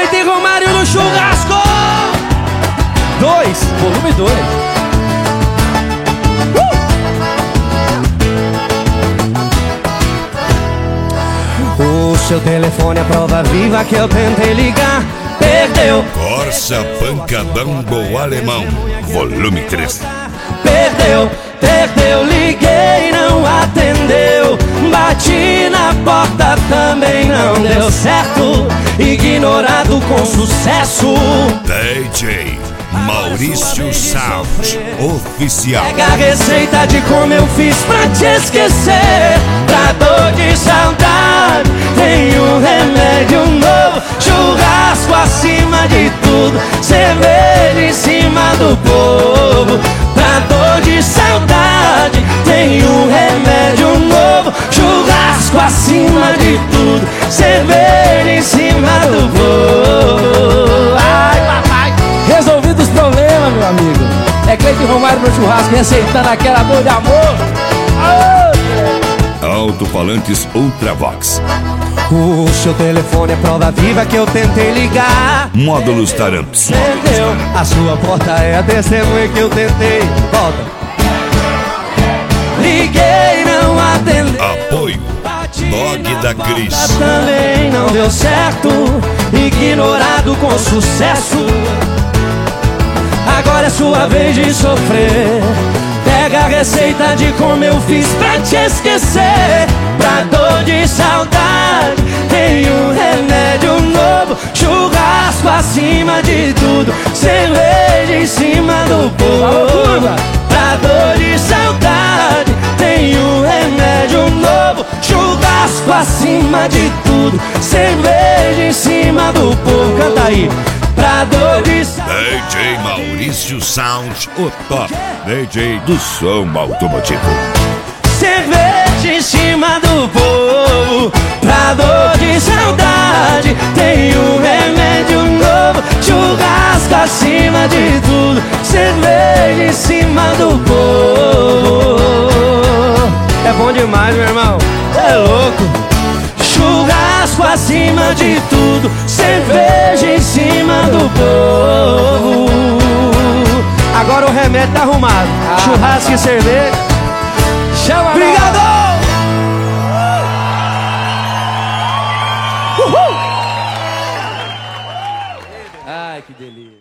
Cleiton e Romário no churrasco 2, volume 2. O seu telefone é prova viva que eu tentei ligar. Perdeu. Corsa Pancadão do Alemão, volume 3. Perdeu, liguei, não atendeu. Bati na porta, também não deu certo. Ignorado com sucesso. DJ Maurício Sound Oficial. Pega a receita de como eu fiz pra te esquecer. Pra dor de saudade tem um remédio novo. Churrasco acima de tudo, cerveja em cima do povo. Pra dor de saudade tem um remédio novo. Churrasco acima de tudo, cerveja em cima do povo. Ai, papai. Resolvido os problemas, meu amigo. É Cleiton e Romário no churrasco, receitando aquela dor de amor. Alto-falantes Ultravox. O seu telefone é prova viva que eu tentei ligar. Módulos Taramps. Entendeu? A sua porta é a testemunha que eu tentei. Volta. Liguei, não atendeu. Apoio Dog da Cris. Também não deu certo. Ignorado com sucesso. Agora é sua vez de sofrer. Pega a receita de como eu fiz pra te esquecer. Pra dor de saudade tem um remédio novo. Churrasco acima de tudo, cerveja em cima do povo. Pra dor de saudade tem um remédio novo. Churrasco acima de tudo, cerveja em cima do povo. Canta aí. Pra dor de saudade. DJ Maurício Sound, o top DJ do som automotivo. Cerveja em cima do povo. Pra dor de saudade tem um remédio novo. Churrasco acima de tudo, cerveja em cima do povo. É bom demais, meu irmão. É louco. Churrasco acima de tudo, cerveja em cima do povo. Agora o remédio tá arrumado. Churrasco e cerveja. Chama. Obrigado! Ai, que delícia.